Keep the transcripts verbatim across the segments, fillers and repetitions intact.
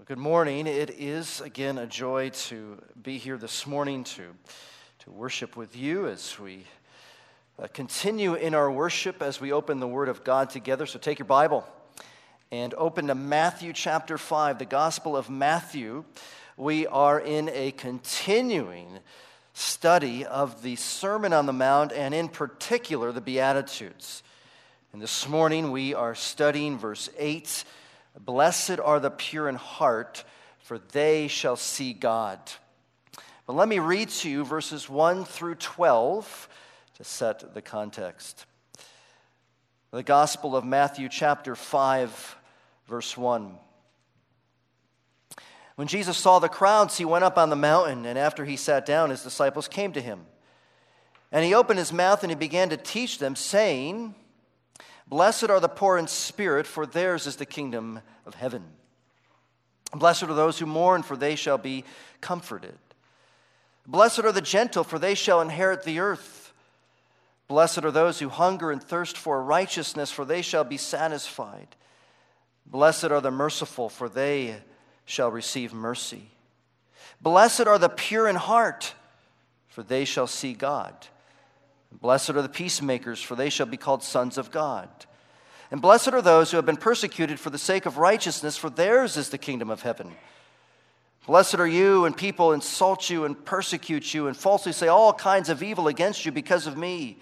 Well, good morning. It is again a joy to be here this morning to, to worship with you as we uh, continue in our worship as we open the Word of God together. So take your Bible and open to Matthew chapter five, the Gospel of Matthew. We are in a continuing study of the Sermon on the Mount, and in particular the Beatitudes. And this morning we are studying verse eight. Blessed are the pure in heart, for they shall see God. But let me read to you verses one through twelve to set the context. The Gospel of Matthew chapter five, verse one. When Jesus saw the crowds, he went up on the mountain, and after he sat down, his disciples came to him. And he opened his mouth and he began to teach them, saying, Blessed are the poor in spirit, for theirs is the kingdom of heaven. Blessed are those who mourn, for they shall be comforted. Blessed are the gentle, for they shall inherit the earth. Blessed are those who hunger and thirst for righteousness, for they shall be satisfied. Blessed are the merciful, for they shall receive mercy. Blessed are the pure in heart, for they shall see God. Blessed are the peacemakers, for they shall be called sons of God. And blessed are those who have been persecuted for the sake of righteousness, for theirs is the kingdom of heaven. Blessed are you when people insult you and persecute you and falsely say all kinds of evil against you because of me.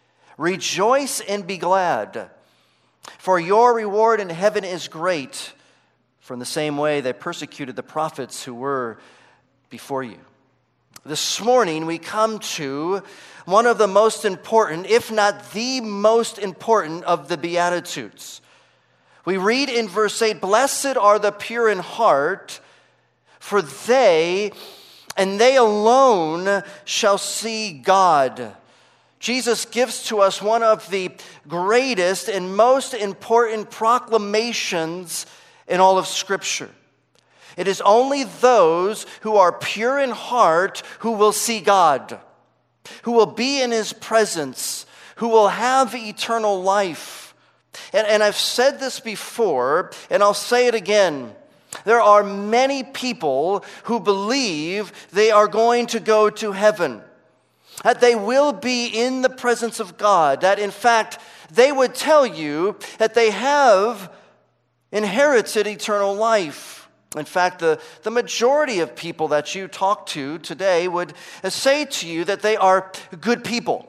Rejoice and be glad, for your reward in heaven is great. For in the same way they persecuted the prophets who were before you. This morning we come to one of the most important, if not the most important, of the Beatitudes. We read in verse eight, Blessed are the pure in heart, for they, and they alone, shall see God. Jesus gives to us one of the greatest and most important proclamations in all of Scripture. It is only those who are pure in heart who will see God, who will be in His presence, who will have eternal life. And, and I've said this before, and I'll say it again. There are many people who believe they are going to go to heaven, that they will be in the presence of God, that in fact they would tell you that they have inherited eternal life. In fact, the, the majority of people that you talk to today would say to you that they are good people,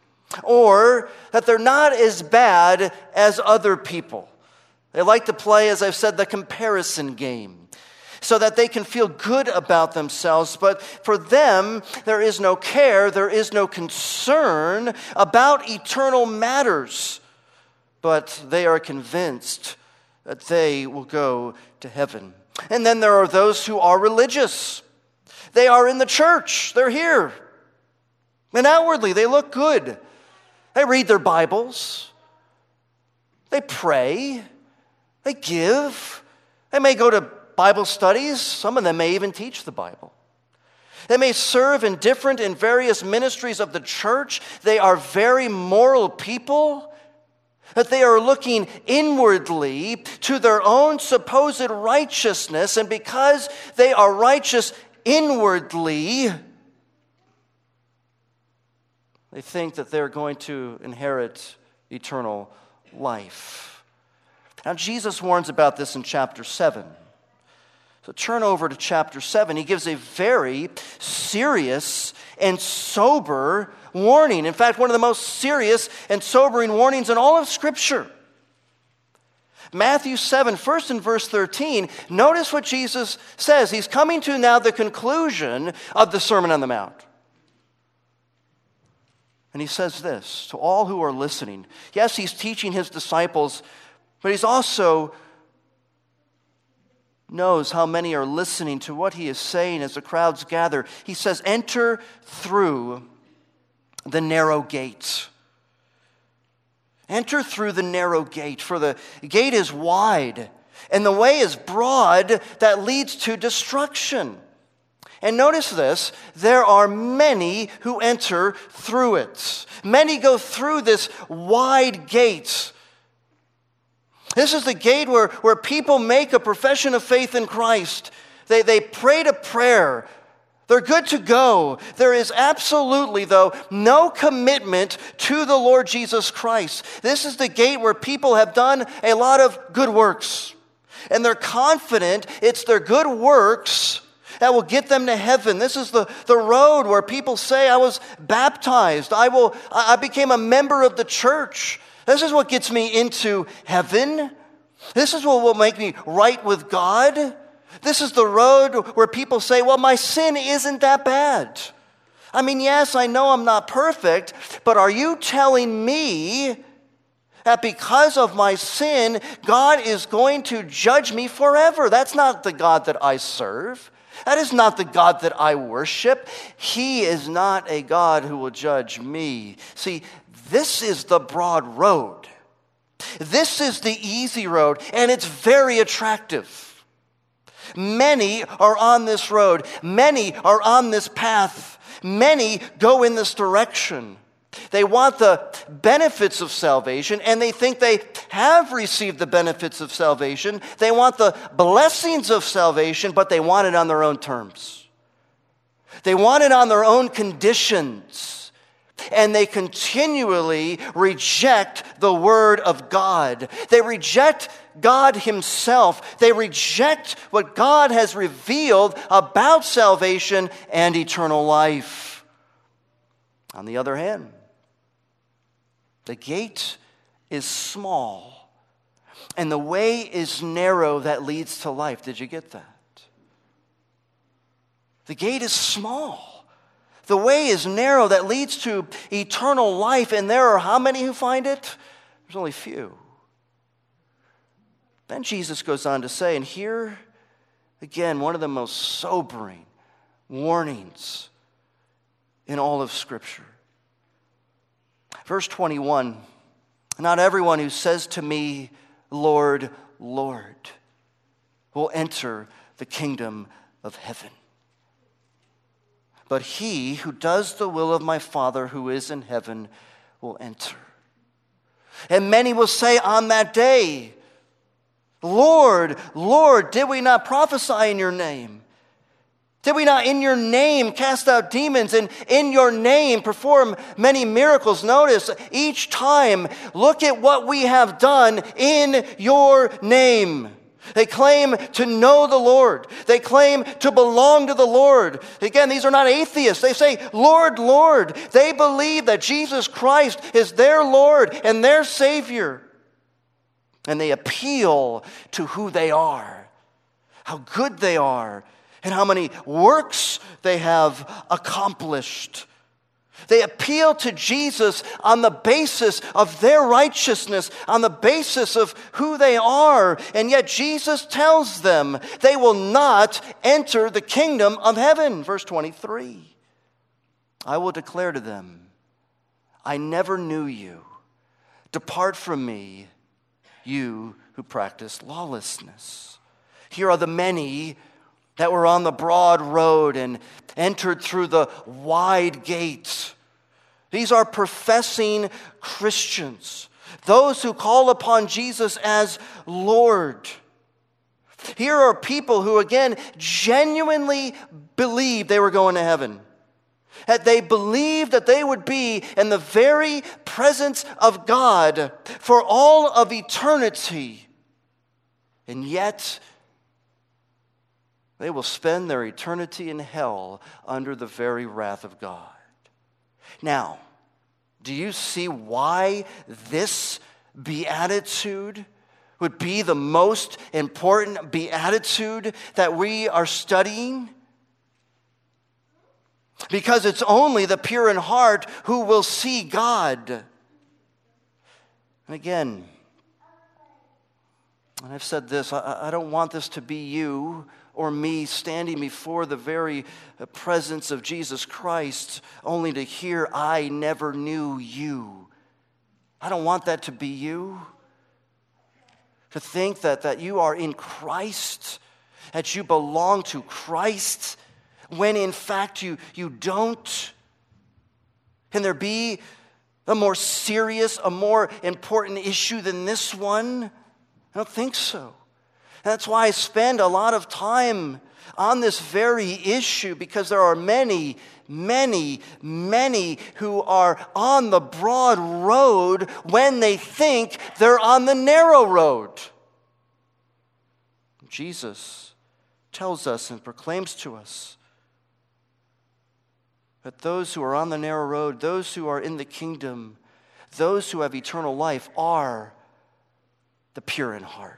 or that they're not as bad as other people. They like to play, as I've said, the comparison game, so that they can feel good about themselves. But for them, there is no care, there is no concern about eternal matters. But they are convinced that they will go to heaven. And then there are those who are religious. They are in the church. They're here. And outwardly, they look good. They read their Bibles. They pray. They give. They may go to Bible studies. Some of them may even teach the Bible. They may serve in different and various ministries of the church. They are very moral people. That they are looking inwardly to their own supposed righteousness, and because they are righteous inwardly, they think that they're going to inherit eternal life. Now, Jesus warns about this in chapter seven. So turn over to chapter seven. He gives a very serious and sober warning. In fact, one of the most serious and sobering warnings in all of Scripture. Matthew seven, first in verse thirteen, notice what Jesus says. He's coming to now the conclusion of the Sermon on the Mount. And he says this to all who are listening. Yes, he's teaching his disciples, but he's also knows how many are listening to what he is saying as the crowds gather. He says, enter through the narrow gate. Enter through the narrow gate, for the gate is wide, and the way is broad that leads to destruction. And notice this, there are many who enter through it. Many go through this wide gate. This is the gate where, where people make a profession of faith in Christ. They, they prayed a prayer. They're good to go. There is absolutely, though, no commitment to the Lord Jesus Christ. This is the gate where people have done a lot of good works. And they're confident it's their good works that will get them to heaven. This is the, the road where people say, I was baptized. I will. I became a member of the church. This is what gets me into heaven. This is what will make me right with God. This is the road where people say, well, my sin isn't that bad. I mean, yes, I know I'm not perfect, but are you telling me that because of my sin, God is going to judge me forever? That's not the God that I serve. That is not the God that I worship. He is not a God who will judge me. See, this is the broad road. This is the easy road, and it's very attractive. Many are on this road. Many are on this path. Many go in this direction. They want the benefits of salvation, and they think they have received the benefits of salvation. They want the blessings of salvation, but they want it on their own terms. They want it on their own conditions. And they continually reject the Word of God. They reject God Himself. They reject what God has revealed about salvation and eternal life. On the other hand, the gate is small, and the way is narrow that leads to life. Did you get that? The gate is small. The way is narrow that leads to eternal life, and there are how many who find it? There's only few. Then Jesus goes on to say, and here, again, one of the most sobering warnings in all of Scripture. Verse twenty-one, not everyone who says to me, Lord, Lord, will enter the kingdom of heaven, but he who does the will of my Father who is in heaven will enter. And many will say on that day, Lord, Lord, did we not prophesy in your name? Did we not in your name cast out demons and in your name perform many miracles? Notice each time, look at what we have done in your name. They claim to know the Lord. They claim to belong to the Lord. Again, these are not atheists. They say, Lord, Lord. They believe that Jesus Christ is their Lord and their Savior. And they appeal to who they are, how good they are, and how many works they have accomplished. They appeal to Jesus on the basis of their righteousness, on the basis of who they are. And yet Jesus tells them they will not enter the kingdom of heaven. Verse twenty-three, I will declare to them, I never knew you. Depart from me, you who practice lawlessness. Here are the many that were on the broad road and entered through the wide gates. These are professing Christians, those who call upon Jesus as Lord. Here are people who, again, genuinely believed they were going to heaven. That they believed that they would be in the very presence of God for all of eternity. And yet, they will spend their eternity in hell under the very wrath of God. Now, do you see why this beatitude would be the most important beatitude that we are studying? Because it's only the pure in heart who will see God. And again, and I've said this, I, I don't want this to be you or me standing before the very presence of Jesus Christ only to hear, I never knew you. I don't want that to be you. To think that, that you are in Christ, that you belong to Christ, when in fact you, you don't. Can there be a more serious, a more important issue than this one? I don't think so. That's why I spend a lot of time on this very issue, because there are many, many, many who are on the broad road when they think they're on the narrow road. Jesus tells us and proclaims to us that those who are on the narrow road, those who are in the kingdom, those who have eternal life are the pure in heart.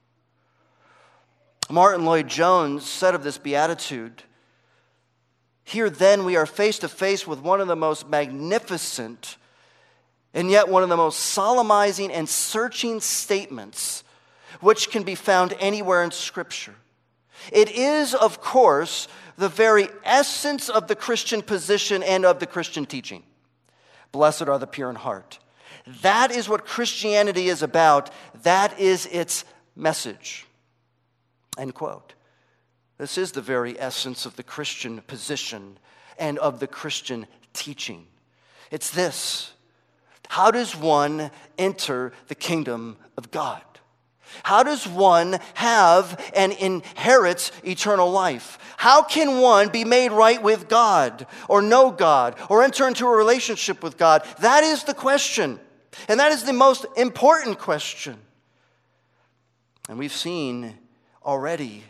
Martin Lloyd-Jones said of this beatitude, "Here then we are face to face with one of the most magnificent and yet one of the most solemnizing and searching statements which can be found anywhere in Scripture. It is, of course, the very essence of the Christian position and of the Christian teaching. Blessed are the pure in heart. That is what Christianity is about. That is its message." End quote. This is the very essence of the Christian position and of the Christian teaching. It's this: how does one enter the kingdom of God? How does one have and inherit eternal life? How can one be made right with God, or know God, or enter into a relationship with God? That is the question. And that is the most important question. And we've seen already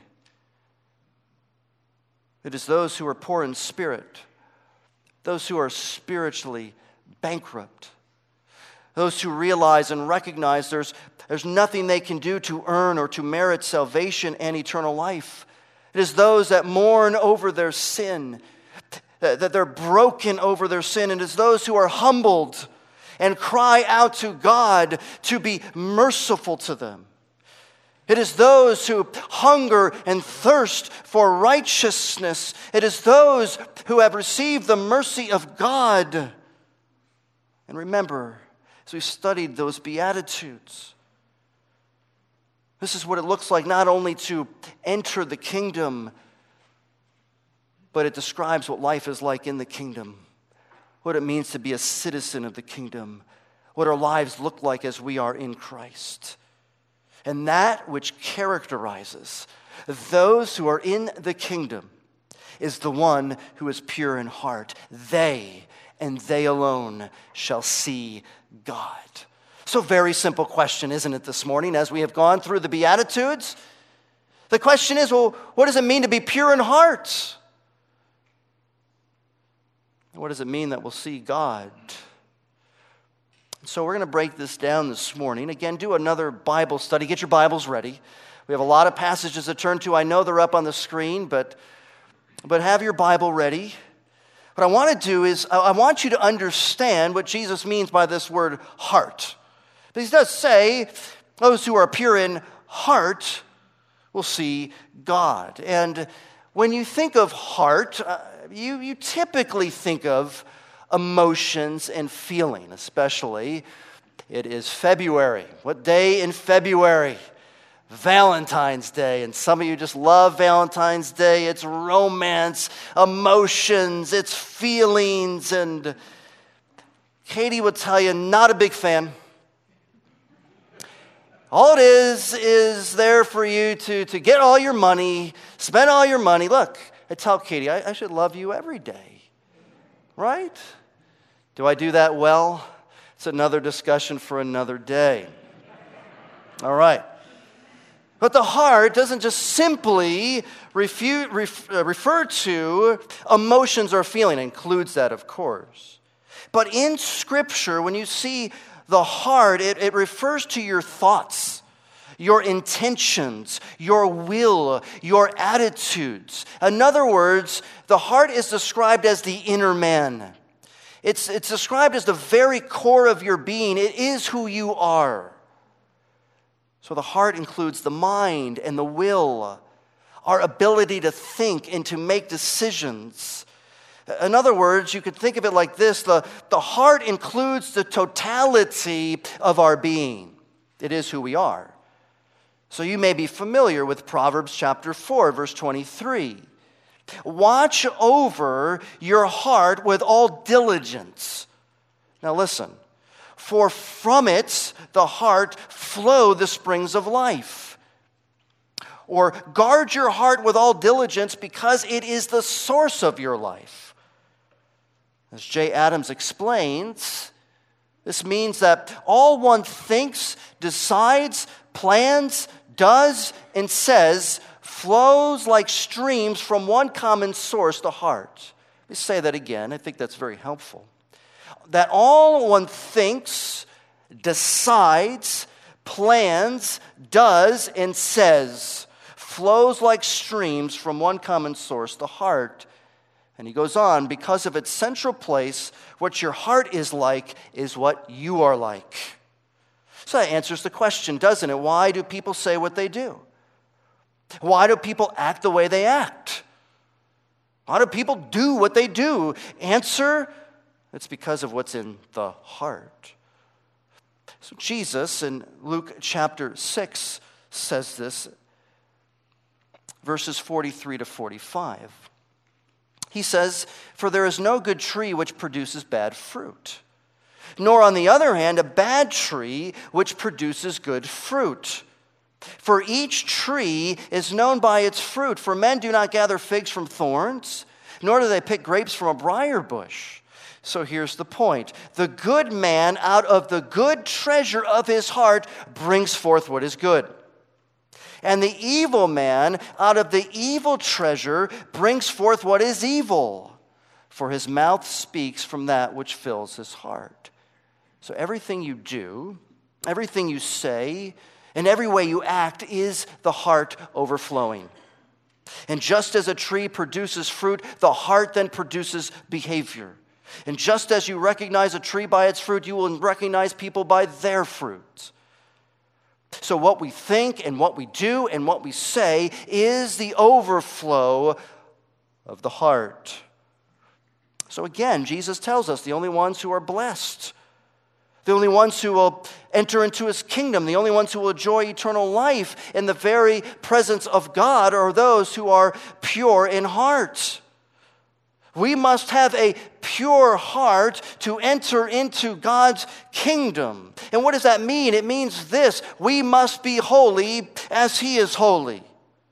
it is those who are poor in spirit, those who are spiritually bankrupt, those who realize and recognize there's, there's nothing they can do to earn or to merit salvation and eternal life. It is those that mourn over their sin, that they're broken over their sin. And it is those who are humbled and cry out to God to be merciful to them. It is those who hunger and thirst for righteousness. It is those who have received the mercy of God. And remember, as we studied those Beatitudes, this is what it looks like not only to enter the kingdom, but it describes what life is like in the kingdom, what it means to be a citizen of the kingdom, what our lives look like as we are in Christ. And that which characterizes those who are in the kingdom is the one who is pure in heart. They and they alone shall see God. So very simple question, isn't it, this morning, as we have gone through the Beatitudes? The question is, well, what does it mean to be pure in heart? What does it mean that we'll see God? So we're going to break this down this morning. Again, do another Bible study. Get your Bibles ready. We have a lot of passages to turn to. I know they're up on the screen, but, but have your Bible ready. What I want to do is I want you to understand what Jesus means by this word heart. But he does say those who are pure in heart will see God. And when you think of heart, uh, you, you typically think of emotions and feeling, especially. It is February. What day in February? Valentine's Day. And some of you just love Valentine's Day. It's romance, emotions, it's feelings. And Katie will tell you, not a big fan. All it is, is there for you to, to get all your money, spend all your money. Look, I tell Katie, I, I should love you every day, right? Do I do that well? It's another discussion for another day. All right. But the heart doesn't just simply refu- ref- uh, refer to emotions or feeling. It includes that, of course. But in Scripture, when you see the heart, it, it refers to your thoughts, your intentions, your will, your attitudes. In other words, the heart is described as the inner man. It's, it's described as the very core of your being. It is who you are. So the heart includes the mind and the will, our ability to think and to make decisions. In other words, you could think of it like this: the, the heart includes the totality of our being. It is who we are. So you may be familiar with Proverbs chapter four, verse twenty-three. Watch over your heart with all diligence. Now listen, for from it, the heart, flow the springs of life. Or guard your heart with all diligence because it is the source of your life. As Jay Adams explains, this means that all one thinks, decides, plans, does, and says flows like streams from one common source, the heart. Let me say that again. I think that's very helpful. That all one thinks, decides, plans, does, and says flows like streams from one common source, the heart. And he goes on, because of its central place, what your heart is like is what you are like. So that answers the question, doesn't it? Why do people say what they do? Why do people act the way they act? Why do people do what they do? Answer, it's because of what's in the heart. So Jesus in Luke chapter six says this, verses forty-three to forty-five. He says, "For there is no good tree which produces bad fruit, nor on the other hand a bad tree which produces good fruit. For each tree is known by its fruit, for men do not gather figs from thorns, nor do they pick grapes from a briar bush." So here's the point. The good man out of the good treasure of his heart brings forth what is good. And the evil man out of the evil treasure brings forth what is evil. For his mouth speaks from that which fills his heart. So everything you do, everything you say, and every way you act is the heart overflowing. And just as a tree produces fruit, the heart then produces behavior. And just as you recognize a tree by its fruit, you will recognize people by their fruit. So what we think and what we do and what we say is the overflow of the heart. So again, Jesus tells us the only ones who are blessed, the only ones who will enter into his kingdom, the only ones who will enjoy eternal life in the very presence of God are those who are pure in heart. We must have a pure heart to enter into God's kingdom. And what does that mean? It means this: we must be holy as he is holy.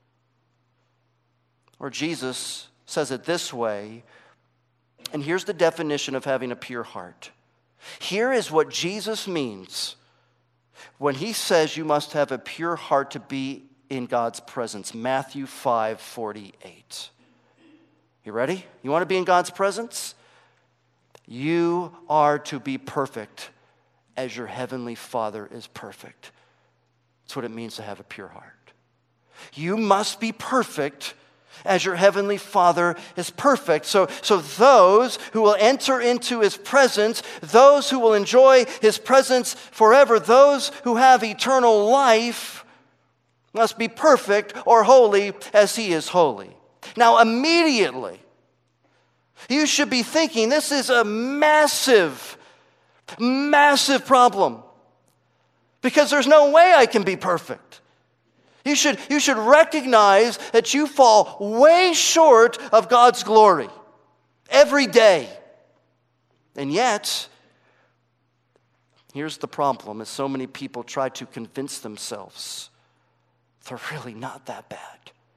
Or Jesus says it this way, and here's the definition of having a pure heart. Here is what Jesus means when he says you must have a pure heart to be in God's presence. Matthew five forty-eight. You ready? You want to be in God's presence? You are to be perfect as your heavenly Father is perfect. That's what it means to have a pure heart. You must be perfect as your heavenly Father is perfect. So, so those who will enter into his presence, those who will enjoy his presence forever, those who have eternal life must be perfect or holy as he is holy. Now, immediately, you should be thinking, this is a massive, massive problem. Because there's no way I can be perfect. You should, you should recognize that you fall way short of God's glory every day. And yet, here's the problem, as so many people try to convince themselves they're really not that bad.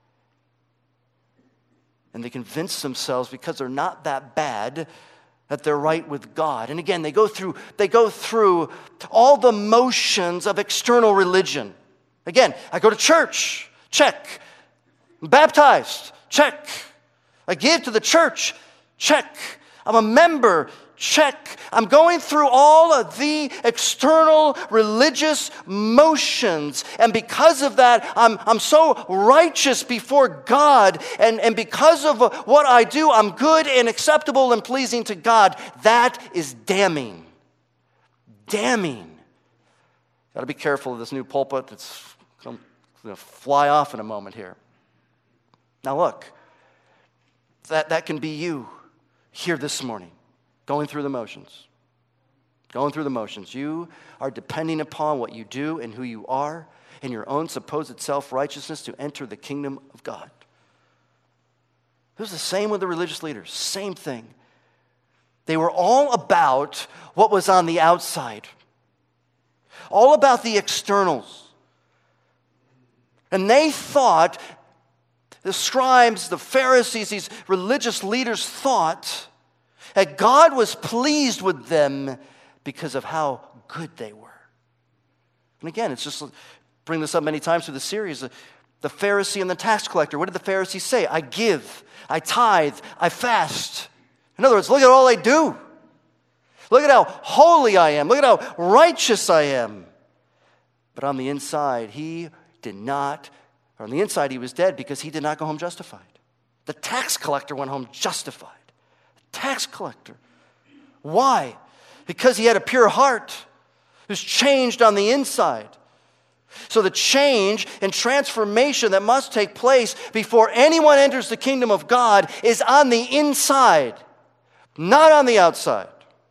And they convince themselves because they're not that bad that they're right with God. And again, they go through they go through all the motions of external religion. Again, I go to church, check. I'm baptized, check. I give to the church, check. I'm a member, check. I'm going through all of the external religious motions. And because of that, I'm, I'm so righteous before God. And, and because of what I do, I'm good and acceptable and pleasing to God. That is damning. Damning. Got to be careful of this new pulpit. It's going to fly off in a moment here. Now look, that, that can be you here this morning. Going through the motions. Going through the motions. You are depending upon what you do and who you are and your own supposed self-righteousness to enter the kingdom of God. It was the same with the religious leaders. Same thing. They were all about what was on the outside. all about the externals. And they thought, the scribes, the Pharisees, these religious leaders thought that God was pleased with them because of how good they were. And again, it's just, bring this up many times through the series, the Pharisee and the tax collector. What did the Pharisee say? I give, I tithe, I fast. In other words, look at all I do. Look at how holy I am. Look at how righteous I am. But on the inside, he did not, or on the inside, he was dead because he did not go home justified. The tax collector went home justified. The tax collector. Why? Because he had a pure heart. It was changed on the inside. So the change and transformation that must take place before anyone enters the kingdom of God is on the inside, not on the outside.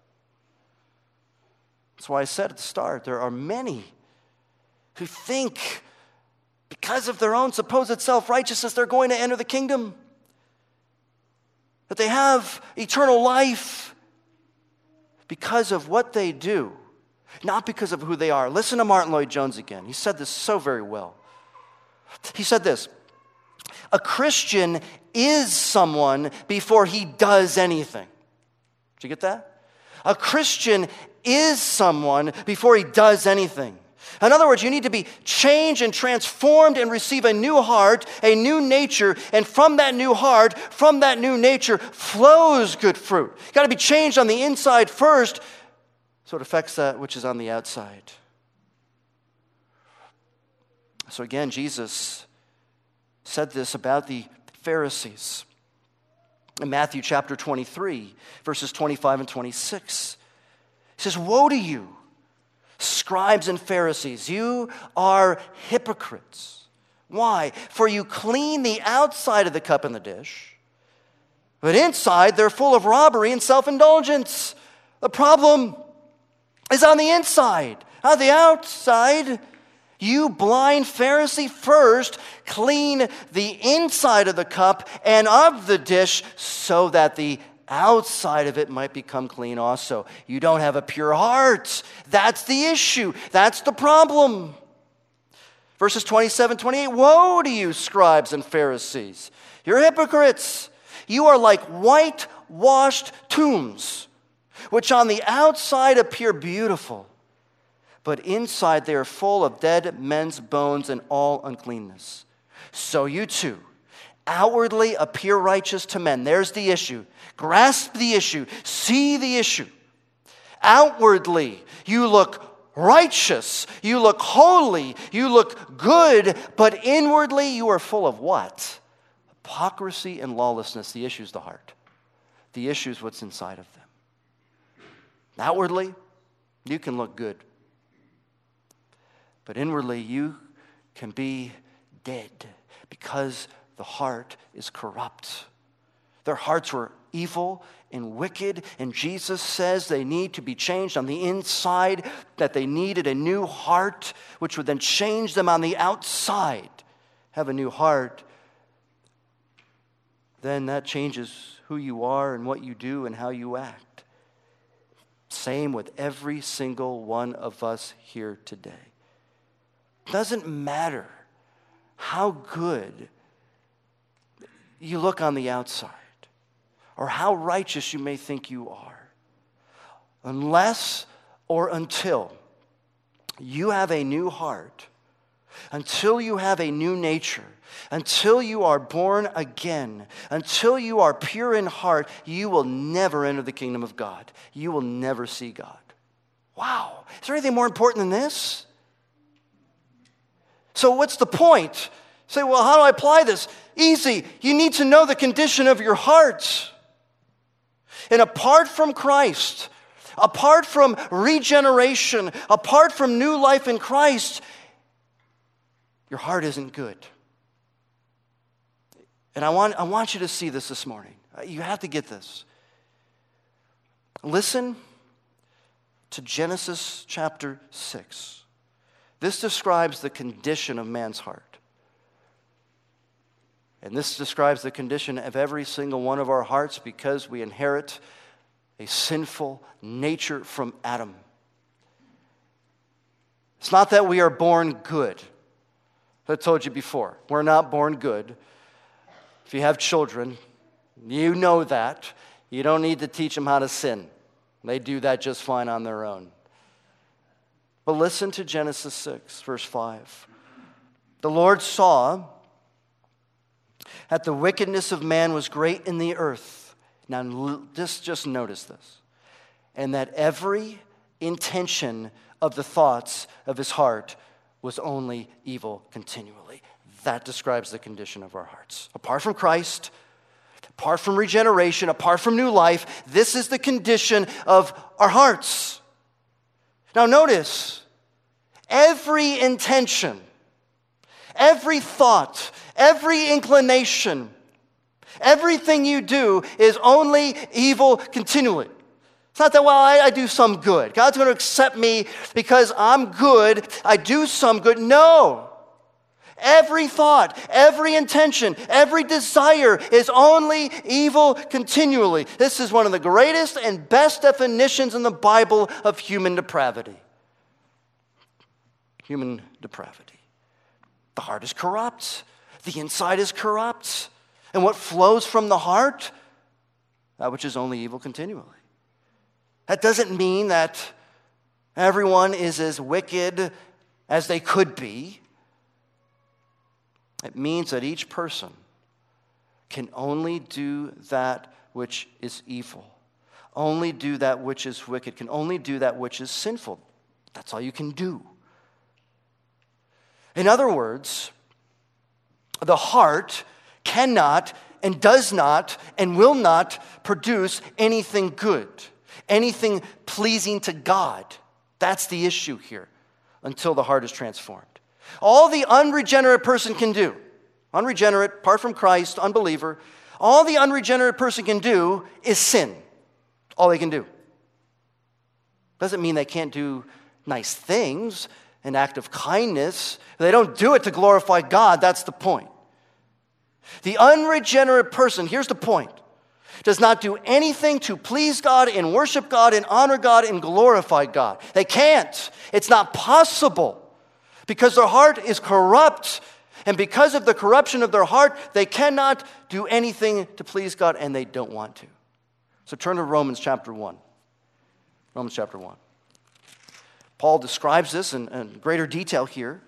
That's why I said at the start, there are many who think because of their own supposed self-righteousness, they're going to enter the kingdom. That they have eternal life because of what they do, not because of who they are. Listen to Martin Lloyd-Jones again. He said this so very well. He said this, a Christian is someone before he does anything. Did you get that? A Christian is someone before he does anything. In other words, you need to be changed and transformed and receive a new heart, a new nature, and from that new heart, from that new nature, flows good fruit. You've got to be changed on the inside first, so it affects that which is on the outside. So again, Jesus said this about the Pharisees. In Matthew chapter twenty-three, verses twenty-five and twenty-six, he says, woe to you, scribes and Pharisees, you are hypocrites. Why? For you clean the outside of the cup and the dish, but inside they're full of robbery and self-indulgence. The problem is on the inside, not the outside. You blind Pharisee, first clean the inside of the cup and of the dish so that the outside of it might become clean also. You don't have a pure heart. That's the issue. That's the problem. Verses twenty-seven, twenty-eight, woe to you, scribes and Pharisees. You're hypocrites. You are like whitewashed tombs, which on the outside appear beautiful, but inside they are full of dead men's bones and all uncleanness. So you too outwardly appear righteous to men. There's the issue. Grasp the issue. See the issue. Outwardly, you look righteous. You look holy. You look good. But inwardly, you are full of what? Hypocrisy and lawlessness. The issue is the heart. The issue is what's inside of them. Outwardly, you can look good. But inwardly, you can be dead because the heart is corrupt. Their hearts were evil and wicked, and Jesus says they need to be changed on the inside, that they needed a new heart, which would then change them on the outside. Have a new heart. Then that changes who you are and what you do and how you act. Same with every single one of us here today. Doesn't matter how good you look on the outside or how righteous you may think you are, unless or until you have a new heart, until you have a new nature, until you are born again, until you are pure in heart, you will never enter the kingdom of God. You will never see God. Wow. Is there anything more important than this? So what's the point? Say, well, how do I apply this? Easy. You need to know the condition of your heart. And apart from Christ, apart from regeneration, apart from new life in Christ, your heart isn't good. And I want, I want you to see this this morning. You have to get this. Listen to Genesis chapter six. This describes the condition of man's heart. And this describes the condition of every single one of our hearts because we inherit a sinful nature from Adam. It's not that we are born good. I told you before, we're not born good. If you have children, you know that. You don't need to teach them how to sin. They do that just fine on their own. But listen to Genesis six, verse five. The Lord saw that the wickedness of man was great in the earth. Now, just, just notice this. And that every intention of the thoughts of his heart was only evil continually. That describes the condition of our hearts. Apart from Christ, apart from regeneration, apart from new life, this is the condition of our hearts. Now notice, every intention, every thought, every inclination, everything you do is only evil continually. It's not that, well, I, I do some good. God's going to accept me because I'm good. I do some good. No. Every thought, every intention, every desire is only evil continually. This is one of the greatest and best definitions in the Bible of human depravity. Human depravity. The heart is corrupt. The inside is corrupt. And what flows from the heart? That which is only evil continually. That doesn't mean that everyone is as wicked as they could be. It means that each person can only do that which is evil, only do that which is wicked, can only do that which is sinful. That's all you can do. In other words, the heart cannot and does not and will not produce anything good, anything pleasing to God. That's the issue here until the heart is transformed. All the unregenerate person can do, unregenerate, apart from Christ, unbeliever, all the unregenerate person can do is sin. All they can do. Doesn't mean they can't do nice things, an act of kindness. They don't do it to glorify God. That's the point. The unregenerate person, here's the point, does not do anything to please God and worship God and honor God and glorify God. They can't. It's not possible. Because their heart is corrupt, and because of the corruption of their heart, they cannot do anything to please God, and they don't want to. So turn to Romans chapter one. Romans chapter one. Paul describes this in, in greater detail here.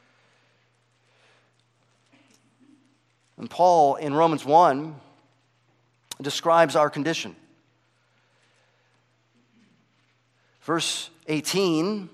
And Paul, in Romans one, describes our condition. Verse eighteen,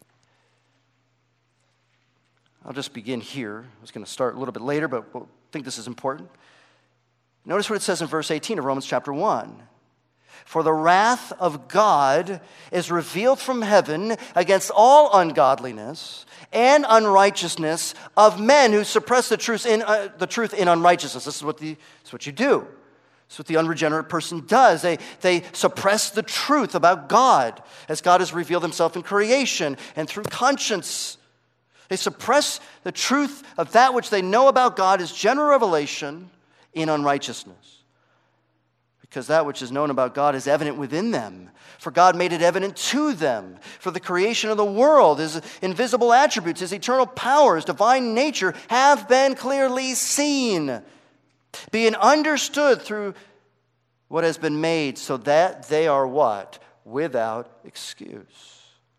I'll just begin here. I was going to start a little bit later, but I think this is important. Notice what it says in verse eighteen of Romans chapter one. For the wrath of God is revealed from heaven against all ungodliness and unrighteousness of men who suppress the truth in, uh, the truth in unrighteousness. This is what, the, this is what you do. This is what the unregenerate person does. They, they suppress the truth about God as God has revealed himself in creation and through conscience. They suppress the truth of that which they know about God as general revelation in unrighteousness. Because that which is known about God is evident within them. For God made it evident to them. For the creation of the world, his invisible attributes, his eternal power, his divine nature have been clearly seen, being understood through what has been made, so that they are what? Without excuse.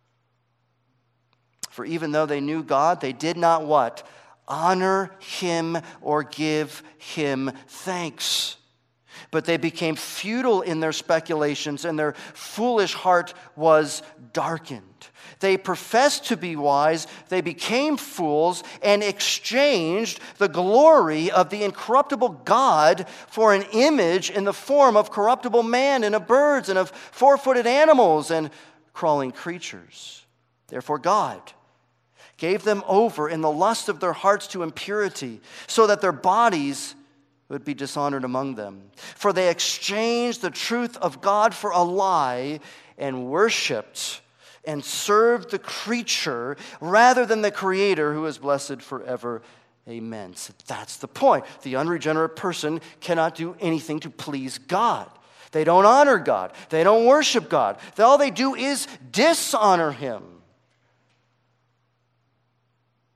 For even though they knew God, they did not what? Honor him or give him thanks. But they became futile in their speculations, and their foolish heart was darkened. They professed to be wise, they became fools, and exchanged the glory of the incorruptible God for an image in the form of corruptible man, and of birds, and of four-footed animals, and crawling creatures. Therefore God gave them over in the lust of their hearts to impurity, so that their bodies would be dishonored among them. For they exchanged the truth of God for a lie, and worshipped and served the creature rather than the Creator, who is blessed forever. Amen. So that's the point. The unregenerate person cannot do anything to please God. They don't honor God. They don't worship God. All they do is dishonor him.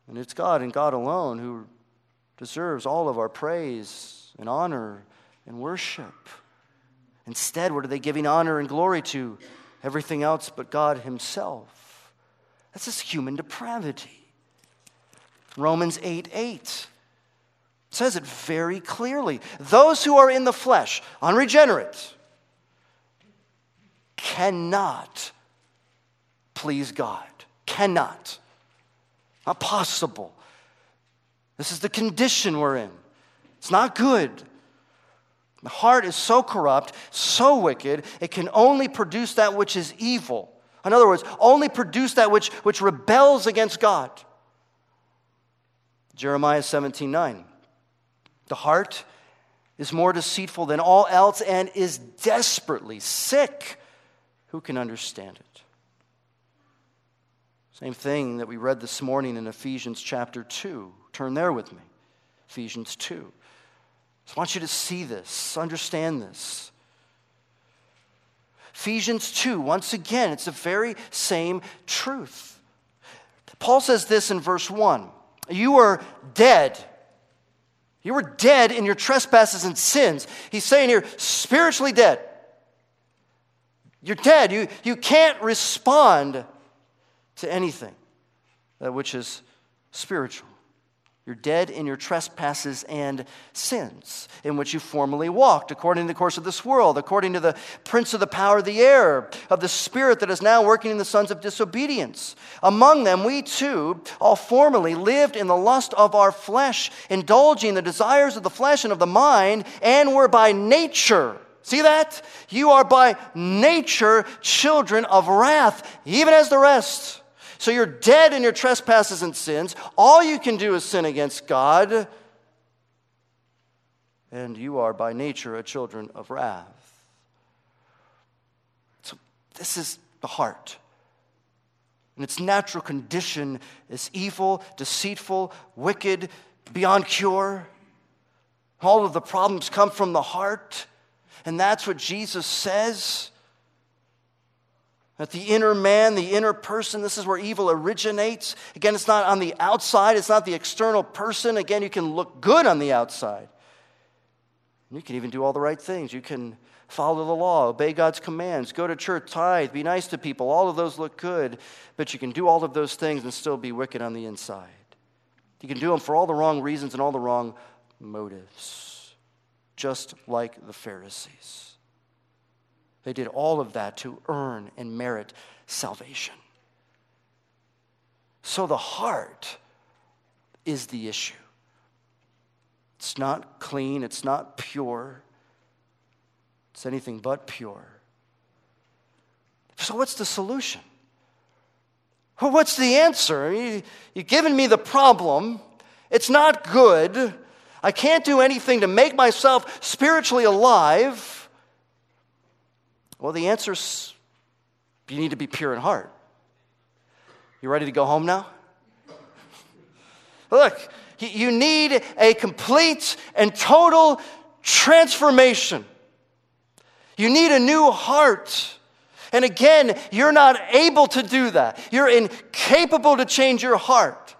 And it's God and God alone who deserves all of our praise and honor and worship. Instead, what are they giving honor and glory to? Everything else but God himself. That's this human depravity. Romans eight eight says it very clearly. Those who are in the flesh, unregenerate, cannot please God. Cannot. Not possible. This is the condition we're in. It's not good. The heart is so corrupt, so wicked, it can only produce that which is evil. In other words, only produce that which, which rebels against God. Jeremiah seventeen nine. The heart is more deceitful than all else and is desperately sick. Who can understand it? Same thing that we read this morning in Ephesians chapter two. Turn there with me. Ephesians two. I just want you to see this, understand this. Ephesians two, once again, it's the very same truth. Paul says this in verse one. You were dead. You were dead in your trespasses and sins. He's saying here, spiritually dead. You're dead. You, you can't respond to anything that which is spiritual. You're dead in your trespasses and sins, in which you formerly walked, according to the course of this world, according to the prince of the power of the air, of the spirit that is now working in the sons of disobedience. Among them, we too all formerly lived in the lust of our flesh, indulging the desires of the flesh and of the mind, and were by nature, see that? You are by nature children of wrath, even as the rest. So you're dead in your trespasses and sins. All you can do is sin against God. And you are by nature a children of wrath. So this is the heart. And its natural condition is evil, deceitful, wicked, beyond cure. All of the problems come from the heart. And that's what Jesus says. That the inner man, the inner person, this is where evil originates. Again, it's not on the outside. It's not the external person. Again, you can look good on the outside. You can even do all the right things. You can follow the law, obey God's commands, go to church, tithe, be nice to people. All of those look good, but you can do all of those things and still be wicked on the inside. You can do them for all the wrong reasons and all the wrong motives, just like the Pharisees. They did all of that to earn and merit salvation. So the heart is the issue. It's not clean, it's not pure. It's anything but pure. So what's the solution? Well, what's the answer? You, you've given me the problem. It's not good. I can't do anything to make myself spiritually alive. Well, the answer is you need to be pure in heart. You ready to go home now? Look, you need a complete and total transformation. You need a new heart. And again, you're not able to do that. You're incapable to change your heart.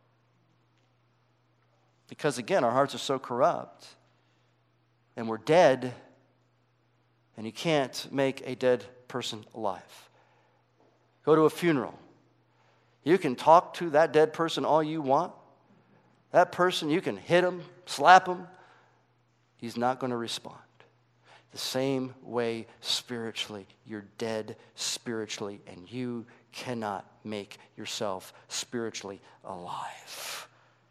Because again, our hearts are so corrupt. And we're dead. And you can't make a dead person alive. Go to a funeral. You can talk to that dead person all you want. That person, you can hit him, slap him. He's not going to respond. The same way spiritually, you're dead spiritually, and you cannot make yourself spiritually alive.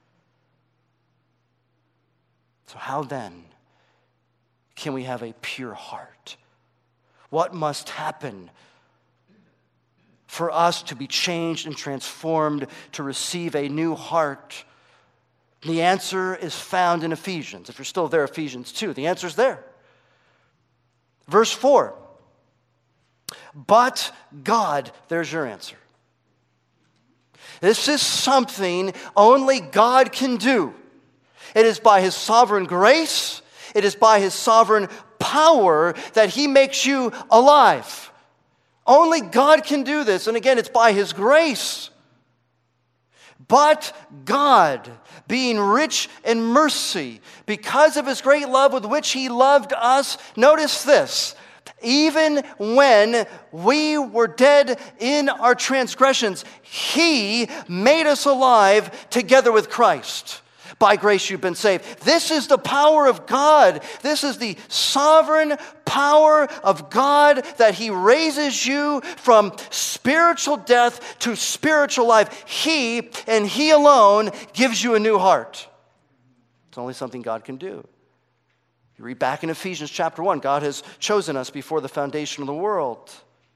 So how then can we have a pure heart? What must happen for us to be changed and transformed, to receive a new heart? The answer is found in Ephesians. If you're still there, Ephesians two, the answer's there. Verse four. But God, there's your answer. This is something only God can do. It is by His sovereign grace, it is by His sovereign power that He makes you alive. Only God can do this. And again, it's by His grace. But God, being rich in mercy, because of his great love with which he loved us, notice this, even when we were dead in our transgressions, he made us alive together with Christ. By grace you've been saved. This is the power of God. This is the sovereign power of God, that he raises you from spiritual death to spiritual life. He and he alone gives you a new heart. It's only something God can do. You read back in Ephesians chapter one, God has chosen us before the foundation of the world.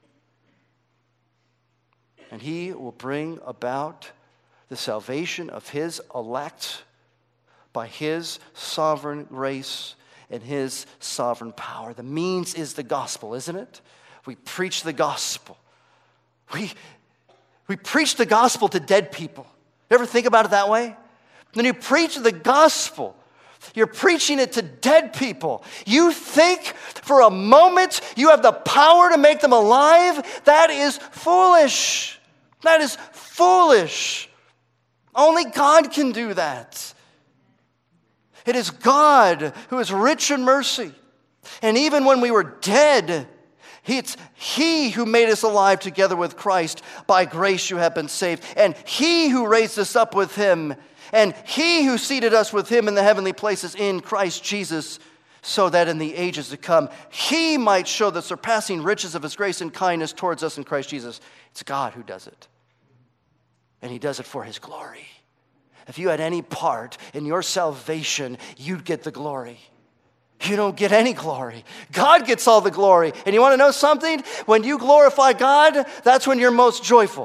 And he will bring about the salvation of his elect by his sovereign grace and his sovereign power. The means is the gospel, isn't it? We preach the gospel. We, we preach the gospel to dead people. You ever think about it that way? When you preach the gospel, you're preaching it to dead people. You think for a moment you have the power to make them alive? That is foolish. That is foolish. Only God can do that. It is God who is rich in mercy. And even when we were dead, it's he who made us alive together with Christ. By grace you have been saved. And he who raised us up with him. And he who seated us with him in the heavenly places in Christ Jesus, so that in the ages to come, he might show the surpassing riches of his grace and kindness towards us in Christ Jesus. It's God who does it. And he does it for his glory. If you had any part in your salvation, you'd get the glory. You don't get any glory. God gets all the glory. And you want to know something? When you glorify God, that's when you're most joyful.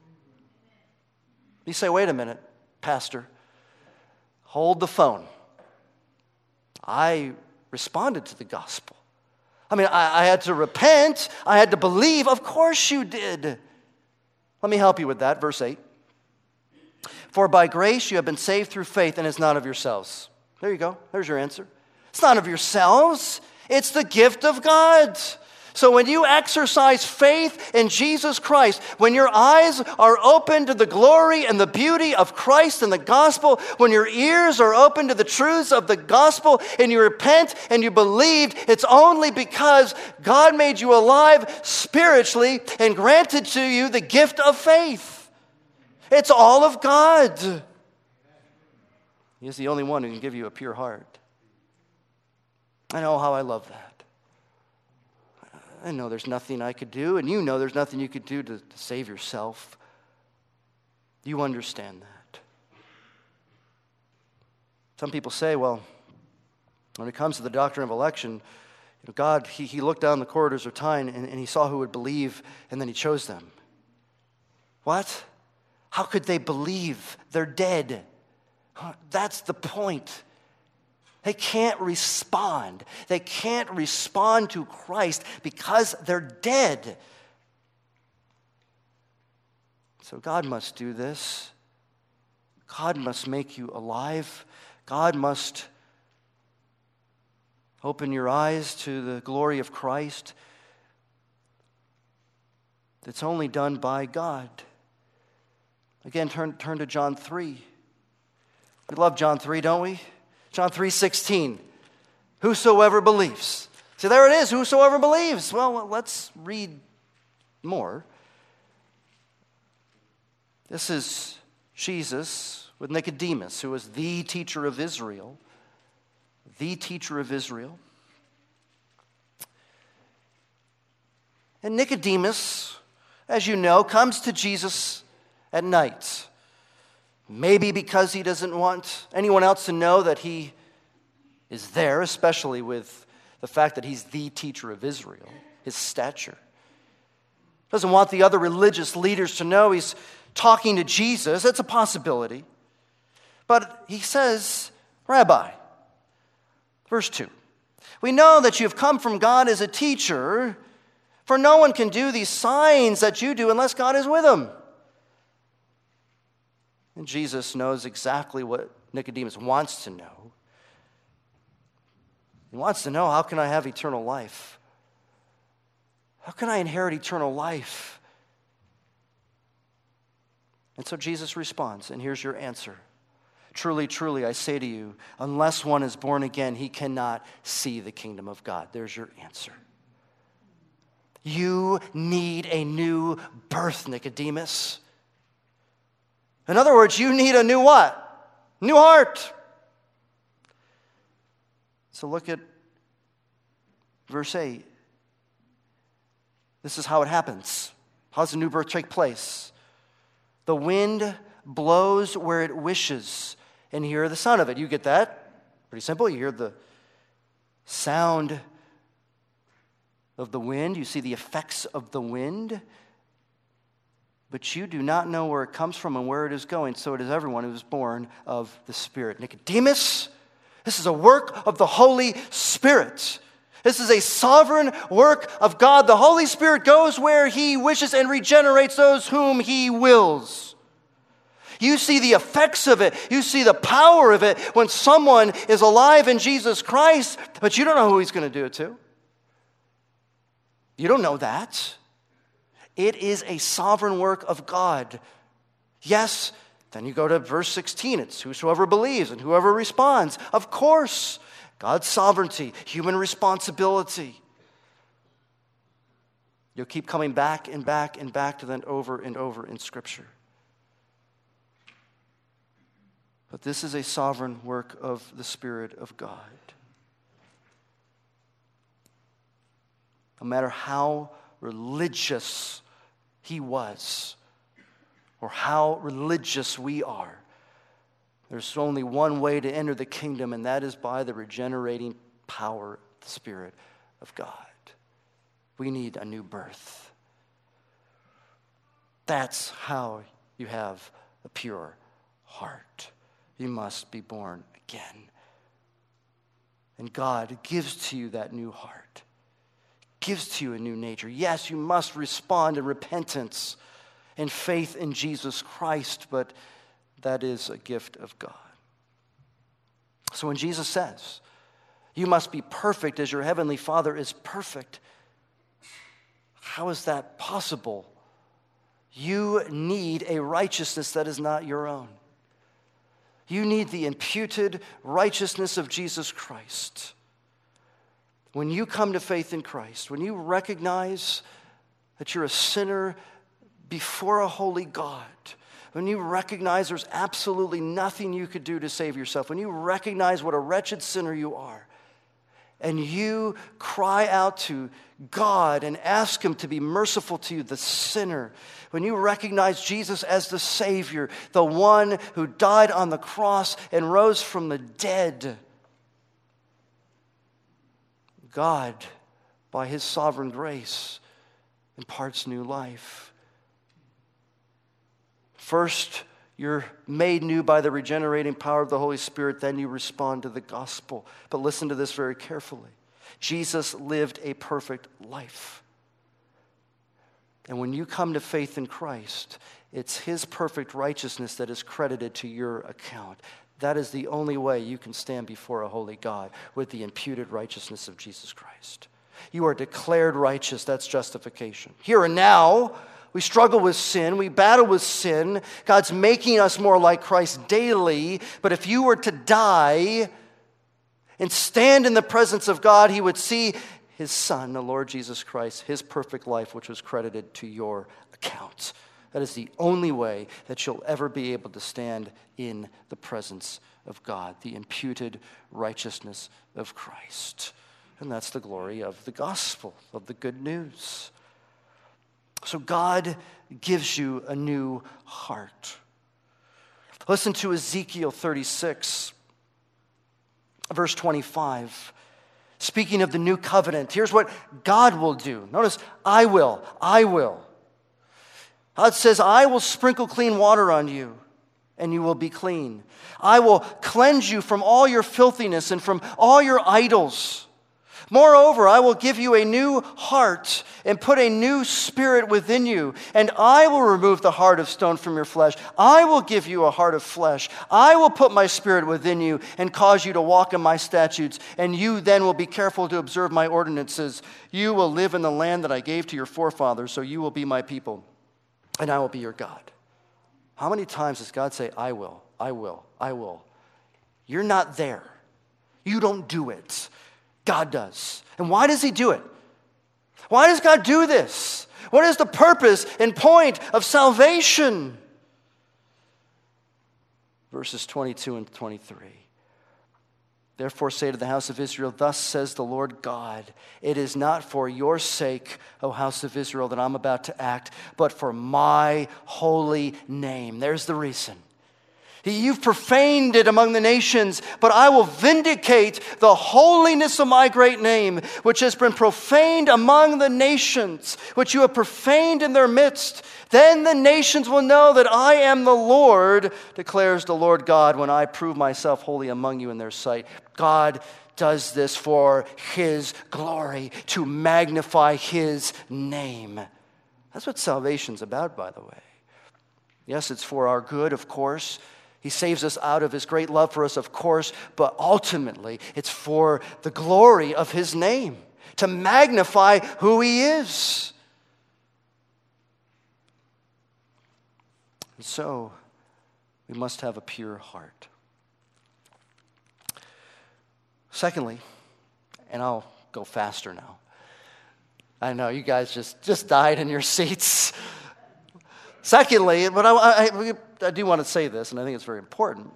You say, wait a minute, Pastor. Hold the phone. I responded to the gospel. I mean, I, I had to repent. I had to believe. Of course you did. Let me help you with that. Verse eight. For by grace you have been saved through faith, and it's not of yourselves. There you go. There's your answer. It's not of yourselves. It's the gift of God. So when you exercise faith in Jesus Christ, when your eyes are open to the glory and the beauty of Christ and the gospel, when your ears are open to the truths of the gospel, and you repent and you believed, it's only because God made you alive spiritually and granted to you the gift of faith. It's all of God. He's the only one who can give you a pure heart. I know how I love that. I know there's nothing I could do, and you know there's nothing you could do to, to save yourself. You understand that. Some people say, well, when it comes to the doctrine of election, you know, God, he, he looked down the corridors of time, and, and he saw who would believe, and then he chose them. What? How could they believe? They're dead. That's the point. They can't respond. They can't respond to Christ because they're dead. So God must do this. God must make you alive. God must open your eyes to the glory of Christ. That's only done by God. Again, turn, turn to John three. We love John three, don't we? John three sixteen. Whosoever believes. See, there it is, whosoever believes. Well, let's read more. This is Jesus with Nicodemus, who was the teacher of Israel. The teacher of Israel. And Nicodemus, as you know, comes to Jesus at night. Maybe because he doesn't want anyone else to know that he is there, especially with the fact that he's the teacher of Israel, his stature. Doesn't want the other religious leaders to know he's talking to Jesus. That's a possibility. But he says, Rabbi, verse two, we know that you have come from God as a teacher, for no one can do these signs that you do unless God is with him. And Jesus knows exactly what Nicodemus wants to know. He wants to know, how can I have eternal life? How can I inherit eternal life? And so Jesus responds, and here's your answer. Truly, truly, I say to you, unless one is born again, he cannot see the kingdom of God. There's your answer. You need a new birth, Nicodemus. In other words, you need a new what? New heart. So look at verse eight. This is how it happens. How does the new birth take place? The wind blows where it wishes, and you hear the sound of it. You get that? Pretty simple. You hear the sound of the wind. You see the effects of the wind. But you do not know where it comes from and where it is going. So it is everyone who is born of the Spirit. Nicodemus, this is a work of the Holy Spirit. This is a sovereign work of God. The Holy Spirit goes where He wishes and regenerates those whom He wills. You see the effects of it. You see the power of it when someone is alive in Jesus Christ, but you don't know who He's going to do it to. You don't know that. It is a sovereign work of God. Yes, then you go to verse sixteen. It's whosoever believes and whoever responds. Of course, God's sovereignty, human responsibility. You'll keep coming back and back and back to that over and over in Scripture. But this is a sovereign work of the Spirit of God. No matter how religious he was, or how religious we are, there's only one way to enter the kingdom, and that is by the regenerating power of the Spirit of God. We need a new birth. That's how you have a pure heart. You must be born again. And God gives to you that new heart. Gives to you a new nature. Yes, you must respond in repentance and faith in Jesus Christ, but that is a gift of God. So when Jesus says, you must be perfect as your heavenly Father is perfect, how is that possible? You need a righteousness that is not your own. You need the imputed righteousness of Jesus Christ. When you come to faith in Christ, when you recognize that you're a sinner before a holy God, when you recognize there's absolutely nothing you could do to save yourself, when you recognize what a wretched sinner you are, and you cry out to God and ask Him to be merciful to you, the sinner, when you recognize Jesus as the Savior, the one who died on the cross and rose from the dead, God, by His sovereign grace, imparts new life. First, you're made new by the regenerating power of the Holy Spirit, then you respond to the gospel. But listen to this very carefully. Jesus lived a perfect life. And when you come to faith in Christ, it's His perfect righteousness that is credited to your account. That is the only way you can stand before a holy God, with the imputed righteousness of Jesus Christ. You are declared righteous. That's justification. Here and now, we struggle with sin. We battle with sin. God's making us more like Christ daily. But if you were to die and stand in the presence of God, He would see His Son, the Lord Jesus Christ, His perfect life, which was credited to your account. That is the only way that you'll ever be able to stand in the presence of God, the imputed righteousness of Christ. And that's the glory of the gospel, of the good news. So God gives you a new heart. Listen to Ezekiel thirty-six, verse twenty-five. Speaking of the new covenant, here's what God will do. Notice, I will, I will. God says, I will sprinkle clean water on you, and you will be clean. I will cleanse you from all your filthiness and from all your idols. Moreover, I will give you a new heart and put a new spirit within you, and I will remove the heart of stone from your flesh. I will give you a heart of flesh. I will put my spirit within you and cause you to walk in my statutes, and you then will be careful to observe my ordinances. You will live in the land that I gave to your forefathers, so you will be my people, and I will be your God. How many times does God say, I will, I will, I will? You're not there. You don't do it. God does. And why does he do it? Why does God do this? What is the purpose and point of salvation? Verses twenty-two and twenty-three. Therefore say to the house of Israel, thus says the Lord God, it is not for your sake, O house of Israel, that I'm about to act, but for my holy name. There's the reason. You've profaned it among the nations, but I will vindicate the holiness of my great name, which has been profaned among the nations, which you have profaned in their midst. Then the nations will know that I am the Lord, declares the Lord God, when I prove myself holy among you in their sight. God does this for his glory, to magnify his name. That's what salvation's about, by the way. Yes, it's for our good, of course. He saves us out of his great love for us, of course, but ultimately it's for the glory of his name, to magnify who he is. And so, we must have a pure heart. Secondly, and I'll go faster now. I know you guys just, just died in your seats. Secondly, but I, I, I do want to say this, and I think it's very important.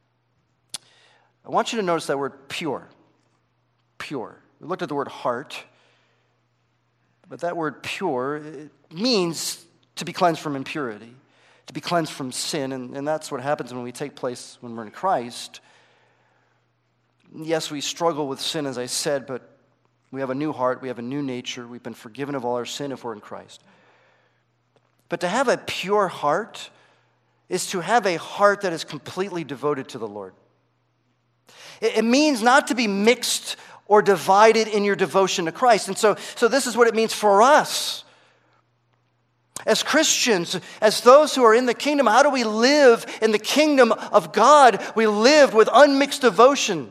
I want you to notice that word pure. Pure. We looked at the word heart, but that word pure, it means to be cleansed from impurity, to be cleansed from sin, and, and that's what happens when we take place when we're in Christ. Yes, we struggle with sin, as I said, but we have a new heart, we have a new nature, we've been forgiven of all our sin if we're in Christ. But to have a pure heart is to have a heart that is completely devoted to the Lord. It, it means not to be mixed or divided in your devotion to Christ. And so, so this is what it means for us. As Christians, as those who are in the kingdom, how do we live in the kingdom of God? We live with unmixed devotion.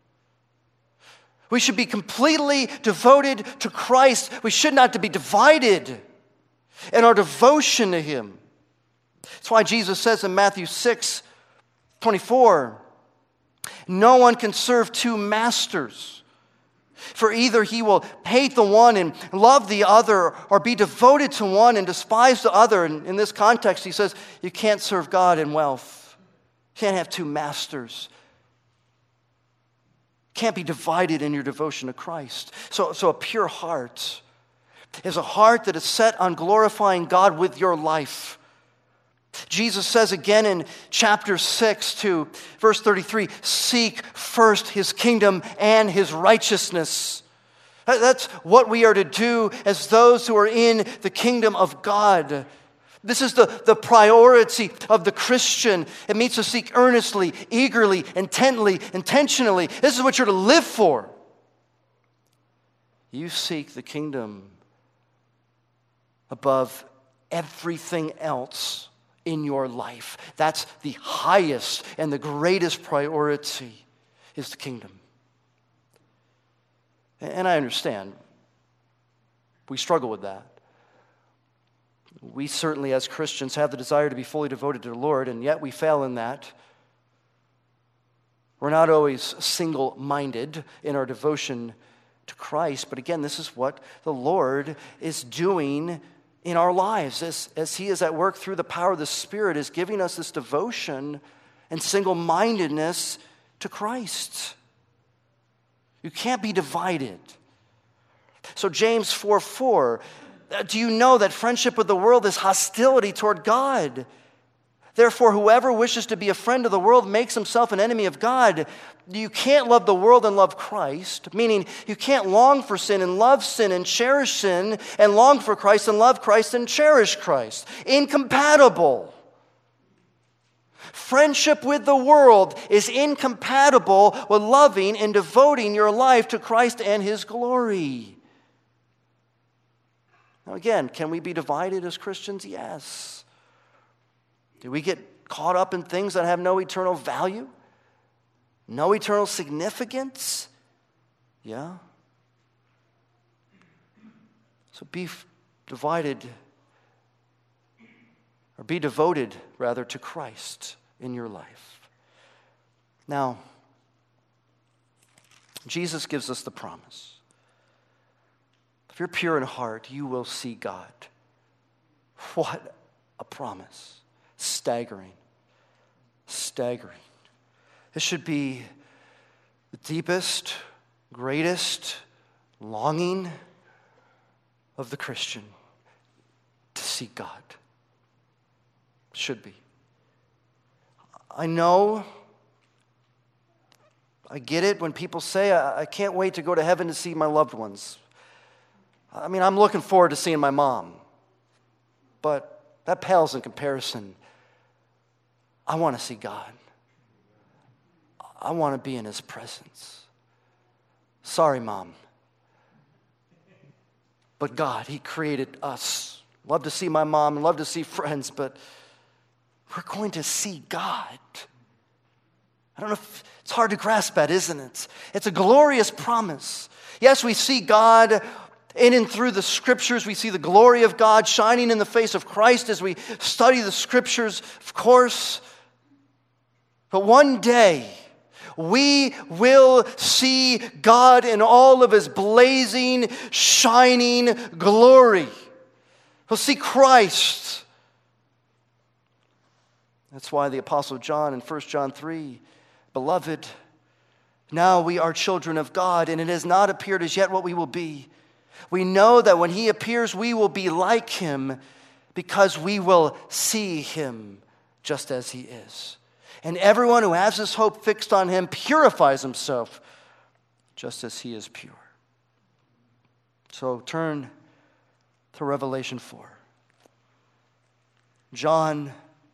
We should be completely devoted to Christ. We should not to be divided in our devotion to him. That's why Jesus says in Matthew six twenty-four, no one can serve two masters, for either he will hate the one and love the other, or be devoted to one and despise the other. And in this context, he says you can't serve God and wealth. You can't have two masters. You can't be divided in your devotion to Christ. So, so a pure heart is a heart that is set on glorifying God with your life. Jesus says again in chapter six to verse thirty-three, seek first his kingdom and his righteousness. That's what we are to do as those who are in the kingdom of God. This is the, the priority of the Christian. It means to seek earnestly, eagerly, intently, intentionally. This is what you're to live for. You seek the kingdom above everything else in your life. That's the highest and the greatest priority, is the kingdom. And I understand. We struggle with that. We certainly as Christians have the desire to be fully devoted to the Lord, and yet we fail in that. We're not always single-minded in our devotion to Christ, but again, this is what the Lord is doing in our lives, as, as he is at work through the power of the Spirit, is giving us this devotion and single-mindedness to Christ. You can't be divided. So James four four, do you know that friendship with the world is hostility toward God? Therefore, whoever wishes to be a friend of the world makes himself an enemy of God. You can't love the world and love Christ, meaning you can't long for sin and love sin and cherish sin and long for Christ and love Christ and cherish Christ. Incompatible. Friendship with the world is incompatible with loving and devoting your life to Christ and his glory. Now again, can we be divided as Christians? Yes. Do we get caught up in things that have no eternal value? No eternal significance? Yeah. So be f- divided or be devoted, rather, to Christ in your life. Now, Jesus gives us the promise. If you're pure in heart, you will see God. What a promise. Staggering. Staggering. This should be the deepest, greatest longing of the Christian, to see God. Should be. I know, I get it when people say, I, I can't wait to go to heaven to see my loved ones. I mean, I'm looking forward to seeing my mom. But that pales in comparison. I want to see God. I want to be in His presence. Sorry, Mom. But God, He created us. Love to see my mom and love to see friends, but we're going to see God. I don't know if it's hard to grasp that, isn't it? It's a glorious promise. Yes, we see God in and through the Scriptures. We see the glory of God shining in the face of Christ as we study the Scriptures, of course. But one day, we will see God in all of His blazing, shining glory. We'll see Christ. That's why the Apostle John in First John three, beloved, now we are children of God, and it has not appeared as yet what we will be. We know that when He appears, we will be like Him, because we will see Him just as He is. And everyone who has this hope fixed on Him purifies himself just as He is pure. So turn to Revelation four. John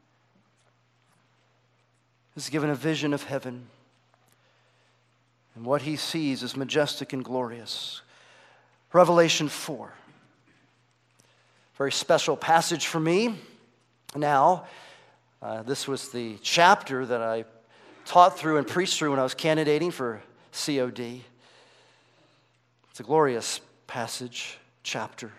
is given a vision of heaven, and what he sees is majestic and glorious. Revelation four. Very special passage for me. Now, Uh, this was the chapter that I taught through and preached through when I was candidating for C O D. It's a glorious passage, chapter.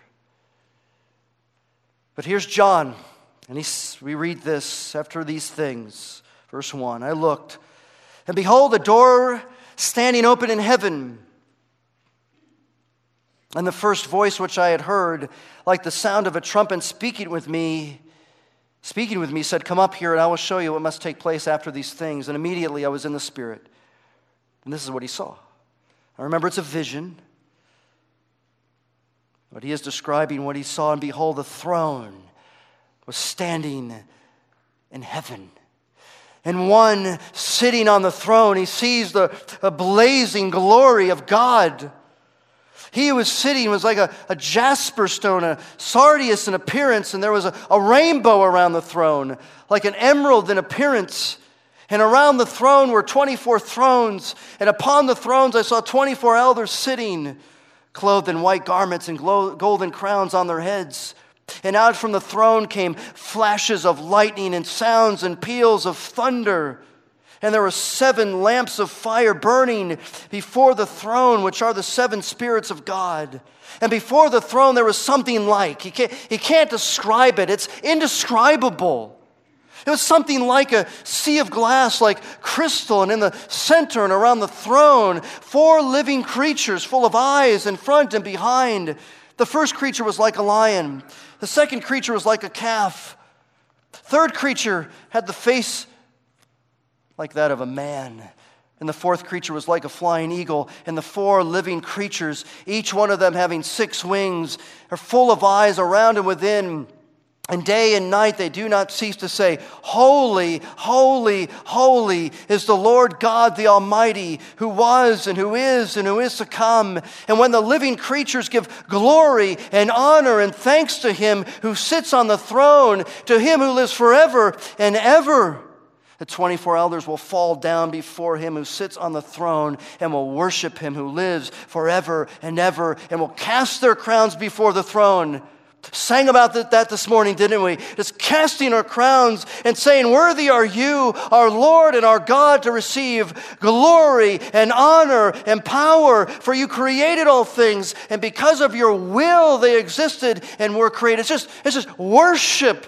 But here's John, and he's, we read this after these things. Verse one, I looked, and behold, a door standing open in heaven. And the first voice which I had heard, like the sound of a trumpet speaking with me, Speaking with me, said, come up here and I will show you what must take place after these things. And immediately I was in the Spirit. And this is what he saw. I remember it's a vision. But he is describing what he saw. And behold, the throne was standing in heaven. And one sitting on the throne, he sees the, the blazing glory of God. He who was sitting was like a, a jasper stone, a sardius in appearance, and there was a, a rainbow around the throne, like an emerald in appearance. And around the throne were twenty-four thrones, and upon the thrones I saw twenty-four elders sitting, clothed in white garments and glow, golden crowns on their heads. And out from the throne came flashes of lightning and sounds and peals of thunder. And there were seven lamps of fire burning before the throne, which are the seven spirits of God. And before the throne there was something like, he can't, he can't describe it, it's indescribable. It was something like a sea of glass, like crystal, and in the center and around the throne, four living creatures full of eyes in front and behind. The first creature was like a lion. The second creature was like a calf. The third creature had the face like that of a man. And the fourth creature was like a flying eagle. And the four living creatures, each one of them having six wings, are full of eyes around and within. And day and night they do not cease to say, Holy, holy, holy is the Lord God the Almighty, who was and who is and who is to come. And when the living creatures give glory and honor and thanks to Him who sits on the throne, to Him who lives forever and ever, the twenty-four elders will fall down before Him who sits on the throne and will worship Him who lives forever and ever, and will cast their crowns before the throne. Sang about that this morning, didn't we? Just casting our crowns and saying, worthy are you, our Lord and our God, to receive glory and honor and power, for you created all things, and because of your will they existed and were created. It's just, it's just worship.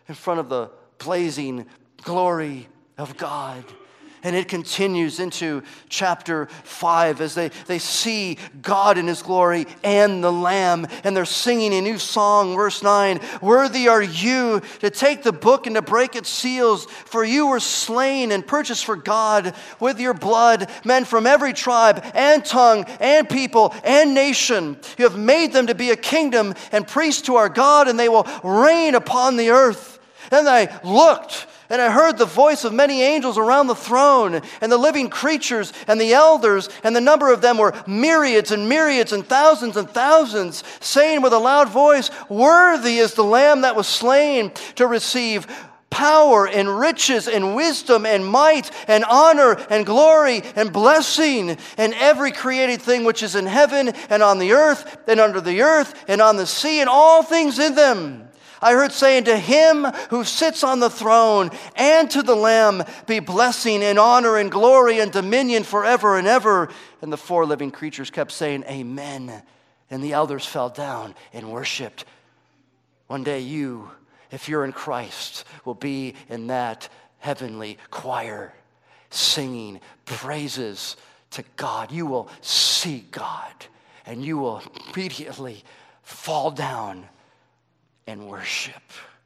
in front of the blazing glory of God. And it continues into chapter five as they, they see God in his glory and the Lamb. And they're singing a new song, verse nine. Worthy are you to take the book and to break its seals, for you were slain and purchased for God with your blood men from every tribe and tongue and people and nation. You have made them to be a kingdom and priests to our God, and they will reign upon the earth. And I looked, and I heard the voice of many angels around the throne, and the living creatures, and the elders, and the number of them were myriads and myriads and thousands and thousands, saying with a loud voice, Worthy is the Lamb that was slain to receive power and riches and wisdom and might and honor and glory and blessing, and every created thing which is in heaven and on the earth and under the earth and on the sea and all things in them. I heard saying, to him who sits on the throne and to the Lamb be blessing and honor and glory and dominion forever and ever. And the four living creatures kept saying, Amen. And the elders fell down and worshiped. One day you, if you're in Christ, will be in that heavenly choir singing praises to God. You will see God, and you will immediately fall down and worship.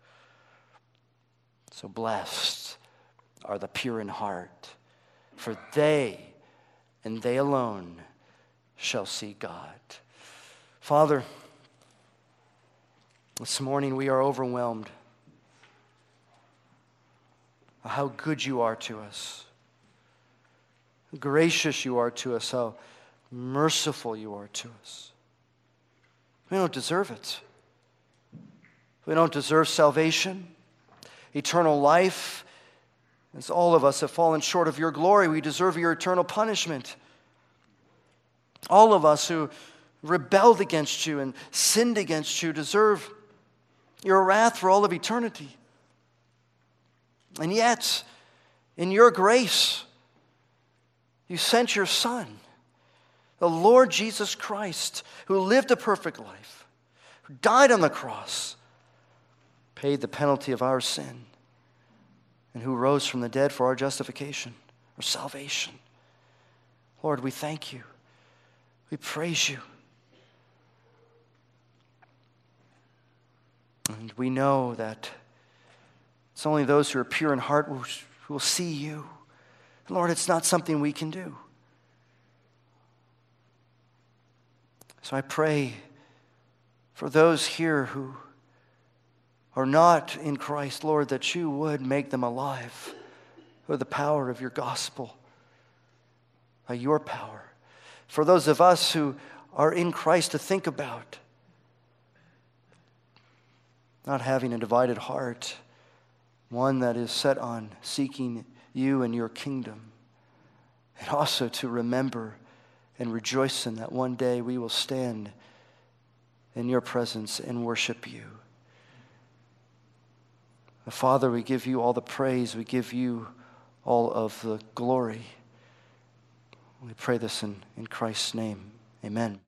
So blessed are the pure in heart, for they and they alone shall see God. Father, this morning we are overwhelmed by how good you are to us, how gracious you are to us, how merciful you are to us. We don't deserve it. We don't deserve salvation, eternal life. As all of us have fallen short of your glory, we deserve your eternal punishment. All of us who rebelled against you and sinned against you deserve your wrath for all of eternity. And yet, in your grace, you sent your Son, the Lord Jesus Christ, who lived a perfect life, who died on the cross, paid the penalty of our sin, and who rose from the dead for our justification, our salvation. Lord, we thank you. We praise you. And we know that it's only those who are pure in heart who will see you. And Lord, it's not something we can do. So I pray for those here who are not in Christ, Lord, that you would make them alive with the power of your gospel, by your power. For those of us who are in Christ, to think about not having a divided heart, one that is set on seeking you and your kingdom, and also to remember and rejoice in that one day we will stand in your presence and worship you. Father, we give you all the praise. We give you all of the glory. We pray this in, in Christ's name. Amen.